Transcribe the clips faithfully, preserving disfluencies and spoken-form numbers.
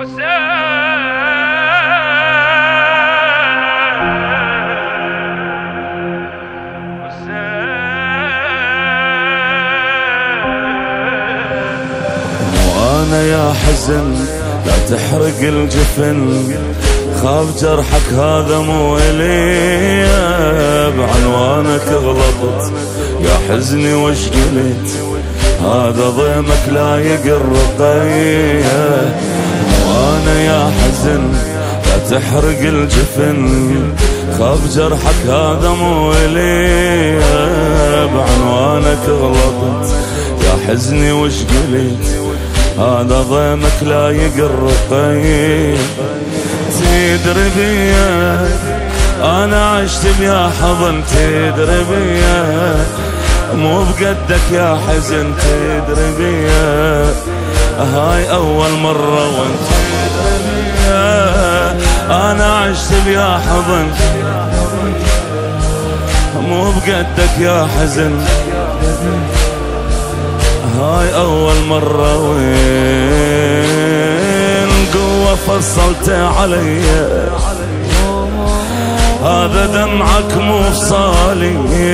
وانا يا حزن لا تحرق الجفن، خاف جرحك هذا مو إلي، بعنوانك غلطت يا حزني وش قلت، هذا ضيمك لا الرقية. وانا يا حزن لا تحرق الجفن، خاف جرحك هذا مو إلي، بعنوانك غلطت يا حزني وش قلت، هذا ضيمك لا الرقية. تدري بيا انا عشت بيا حضن، تدري بيا مو بقدك يا حزن، تدري بيا هاي اول مرة وانت تدري بيا انا عشت بيا حضن، مو بقدك يا حزن هاي اول مرة. وين قوة فصلت علي، هذا دمعك مو فصالي،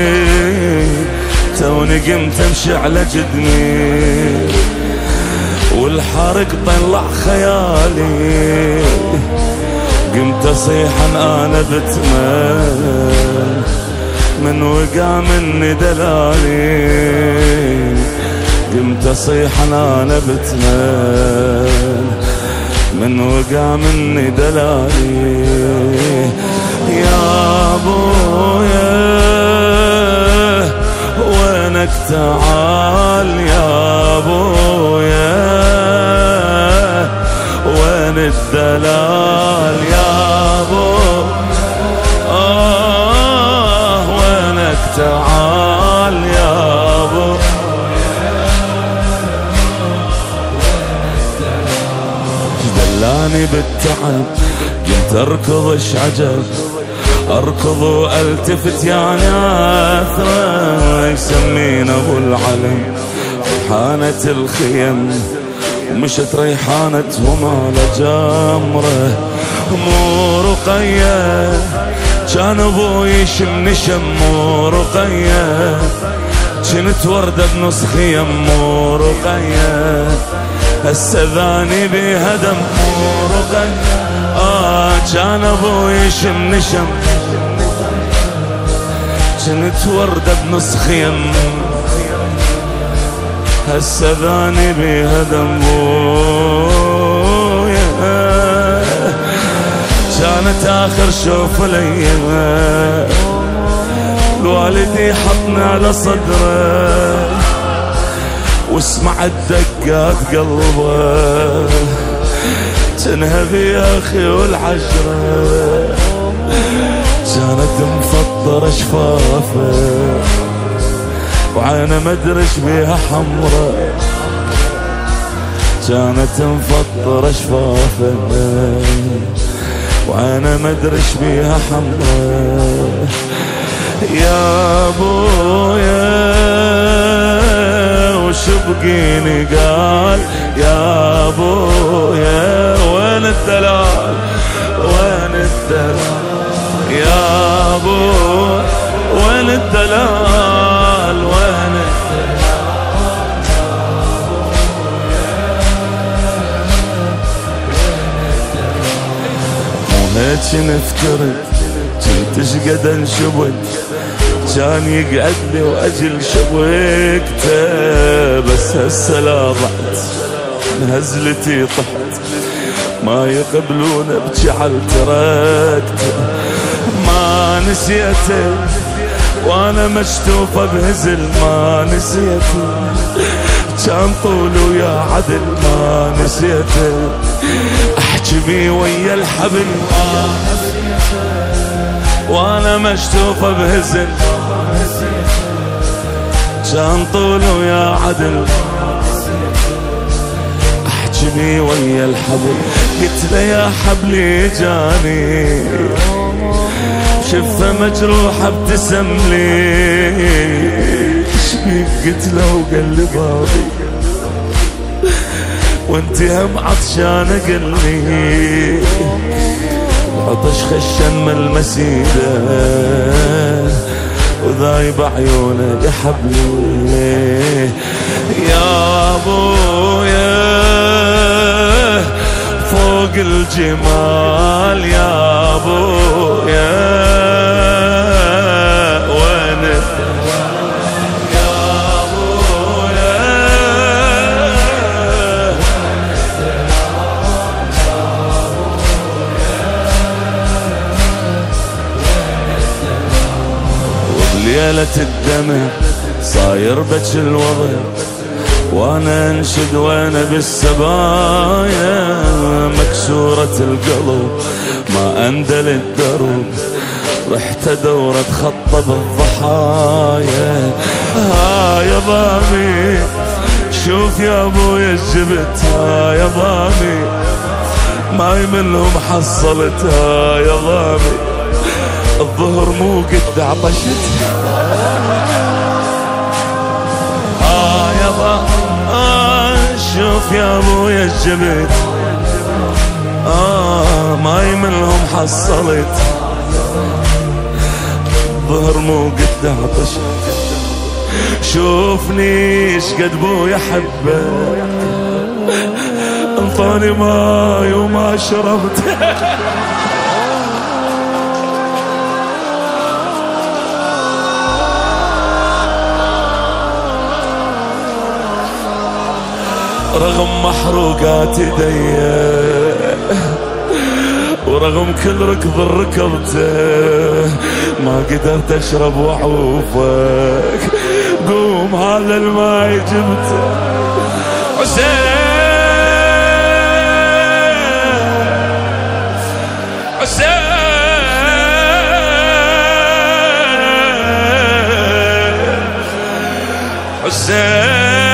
توني قمت امشي على جدني والحرق طلع خيالي، قمت اصيح انا بتمل من وقع مني دلالي، قمت اصيح انا بتمل من وقع مني دلالي. يا ابويا وينك تعال، يا ابويا وين الدلال، يا ابويا آه وينك تعال، يا ابويا دلاني بالتعب، قلت اركض اش عجب، اركض والتفت يا ناثرة، يسمين ابو العلم ريحانة الخيم، ومشت ريحانة وما لجمرة، مو رقية كان ابوي يشم شم، مو رقية كنت وردة بنص خيم، مو رقية هسه ذاني بيها دم، مو رقية آه كان ابوي يشم شم، كنت وردة بنص خيم، هسه ذاني بيها دم. بويا كانت اخر شوف لي، الوالدي حطني على صدره واسمع الدقات قلبه، تنهبي يا اخي والعشرة، كانت مفطرة شفافه وعينه مدرش بيها حمرة، كانت مفطرة شفافه وعينه مدرش بيها حمرة. يا ابويا وش بقيني قال، يا ابويا وين الدلال، وين الدلال، يا ابويا وين الدلال، وين الدلال. هيك نفترض كنت شقد انشبت، كان يقعد لي واجل شبكته، بس هسه لا ضعت هزلتي طحت، ما يقبلون ابكي على تركته، ما نسيته وانا مشتوفه بهزل، ما نسيته كان طوله يا عدل، ما نسيته احكي بيه ويا الحبل، ما نسيته وانا مشتوفه بهزل، كان طوله يا عدل، احكي بيه ويا الحبل. قلت له يا حبلي جاني شفه مجروحه ابتسم لي، ايش بيك قلت له وقال لي بابي وانت هم عطشانة قلبي، العطش خشن من المسيدة وذايب عيونه يا حبلي. يا ابويا فوق الجمال يا ابويا وين يا ابويا وبليلة الدمع صاير بج الوضع وانا انشد وانا بالسبايا، مكسورة القلب ما اندل الدرب، رحت دورة خطة بالضحايا. ها يا ضامي شوف يا ابويا الجبت، ها يا ضامي ما يملهم حصلتها يا ضامي، الظهر مو قد عطشت. ها يا ضامي شوف يا ابويا الجبت، آه ما يملهم حصلت، ظهر مو قد عطشت. شوفني شقد بويا حبه، انطاني ماي وما شربت. رغم محروقات ايدي ورغم كل ركض ركضته ما قدرت اشرب وعوفك، قوم هذا الماي جبته. حسين حسين حسين